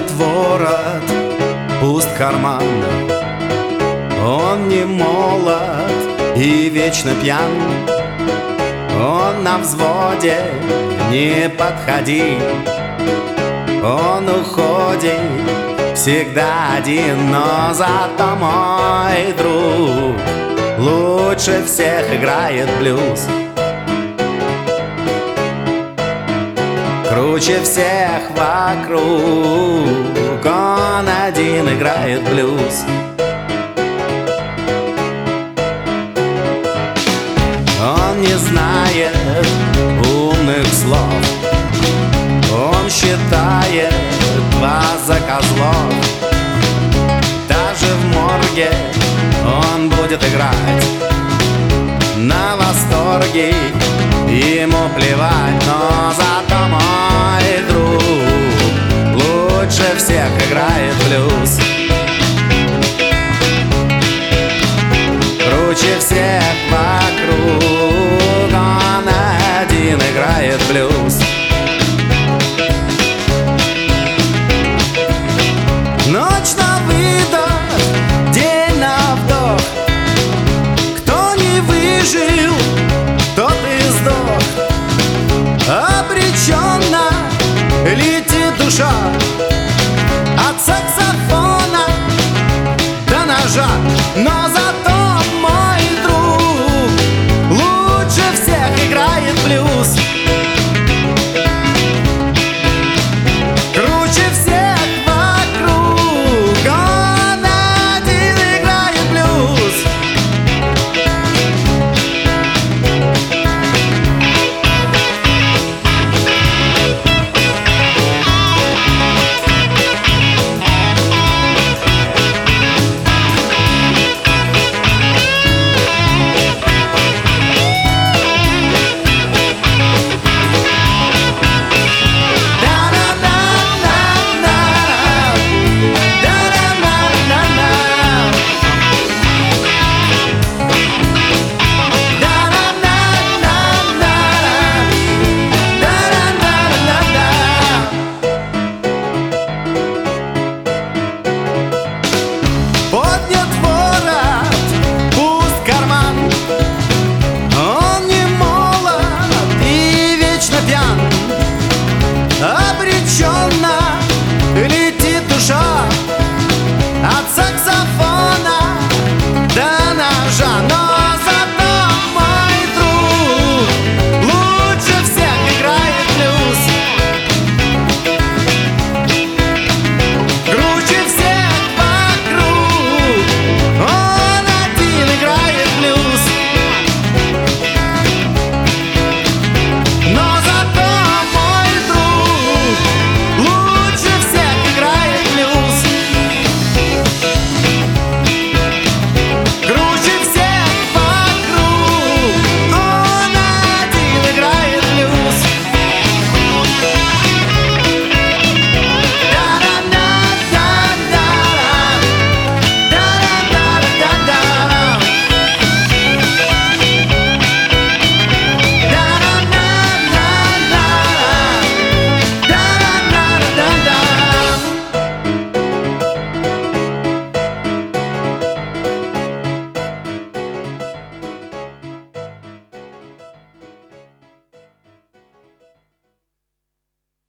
Пуст ворот, пуст карман. Он не молод и вечно пьян. Он на взводе, не подходи. Он уходит всегда один, но зато мой друг лучше всех играет блюз. Круче всех вокруг, он один играет блюз. Он не знает умных слов, он считает вас за козлов. Даже в морге он будет играть на восторге, ему плевать, но зато мой друг лучше всех играет блюз. Круче всех вокруг, он один играет блюз. Ночь на выдох, день на вдох. Кто не выжил, тот и сдох. Обреченно летит душа от саксофона до ножа.